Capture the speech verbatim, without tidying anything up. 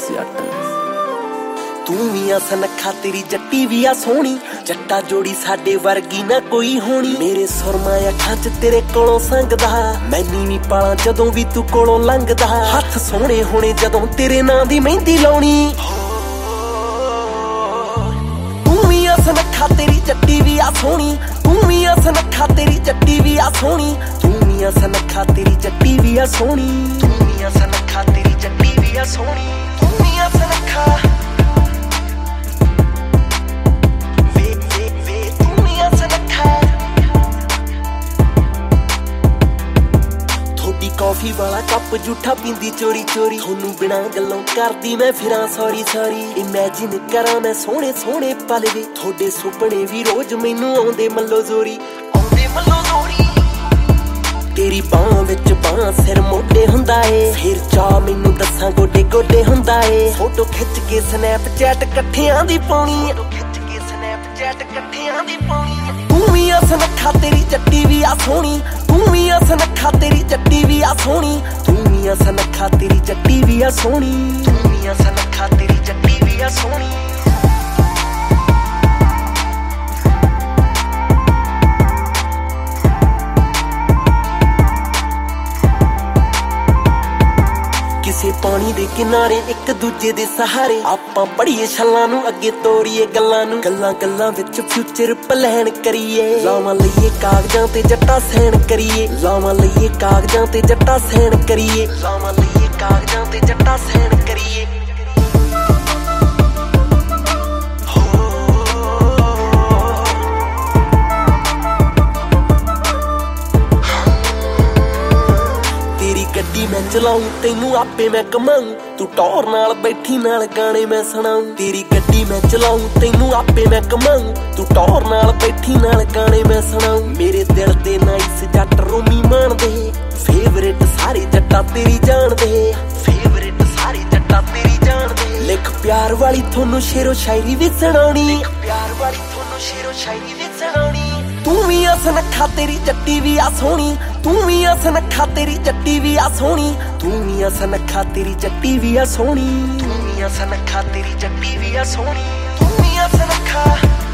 जट तू भी आ सनखा तेरी जट्टी भी आ सोहनी जट्टा जोड़ी साडे वर्गी ना कोई होनी मेरे सुरमा अखां च तेरे कोलों संगदा मैनू नी पाला जदों भी तू कोलों लंघदा हत्थ सोहणे होणे जदों तेरे नां दी मेहंदी लाउणी तू भी आ सनखा तेरी जट्टी भी आ सोहनी तू भी आ सनखा तेरी जट्टी भी आ सोहनी तू भी आ सनखा तेरी जट्टी भी आ सोहनी तू भी आ सनखा तेरी जट्टी भी आ सोहनी तू भी आ सनखा कॉफी वाला कप जूठा पींदी चोरी चोरी थोनू बिना गल्लों करदी मैं फिरां सॉरी सॉरी इमेजिन करा मैं सोहणे सोहणे पल वे थोड़े सुपने भी रोज मैनू आउंदे मल्लो जोरी आउंदे मल्लो जोरी तेरी बांह विच बांह सिर मोढे हुंदा ए फिर चा मैनू दसां गोडे गोडे हुंदा ए फोटो खिच के स्नैपचैट कट्ठियां दी पाउणी फोटो खिच के स्नैपचैट कट्ठियां दी पाउणी तू भी आ सनखा तेरी जट्टी भी आ सोहनी तू भी आ सनखा तेरी जट्टी भी आ सोहनी तू भी आ सनखा तेरी जट्टी भी आ सोहनी तू भी आ सनखा तेरी जट्टी भी आ सोहनी किसे पानी दे किनारे एक दूजे दे सहारे आपां पढ़ीए छल्लां नूं अगे तोड़ीए गल्लां नूं गल्लां गल्लां विच फ्यूचर प्लान करिए लावां लईए कागजां ते जट्टा सैन करिए लावां लईए कागजां ते जट्टा सैन करिए लावां लईए कागजां ते जट्टा सैन करिए गड्डी मैं चलाऊं तेनू आपे मैं कमाऊं तू टौर नाल बैठी नाल गाने मैं सुनाऊं तेरी गड्डी मैं चलाऊं तेनू आपे मैं कमाऊं तू टौर नाल बैठी नाल गाने मैं सुनाऊं मेरे दिल दे नाइस जट रोमी मानदे फेवरेट सारे जट्टा तेरी जानदे फेवरेट सारे जट्टा तेरी जानदे लिख प्यार वाली थोनू शेरो शायरी भी सुणाउणी लिख प्यार वाली थोनू शेरो शायरी भी सुणाउणी तू भी आ सनखा तेरी जट्टी भी आ सोहनी तू भी आ सनखा तेरी जट्टी भी आ सोहनी तू भी आ सनखा तेरी जट्टी भी आ सोहनी तू भी आ सनखा तेरी जट्टी भी आ सोहनी तू भी आ सनखा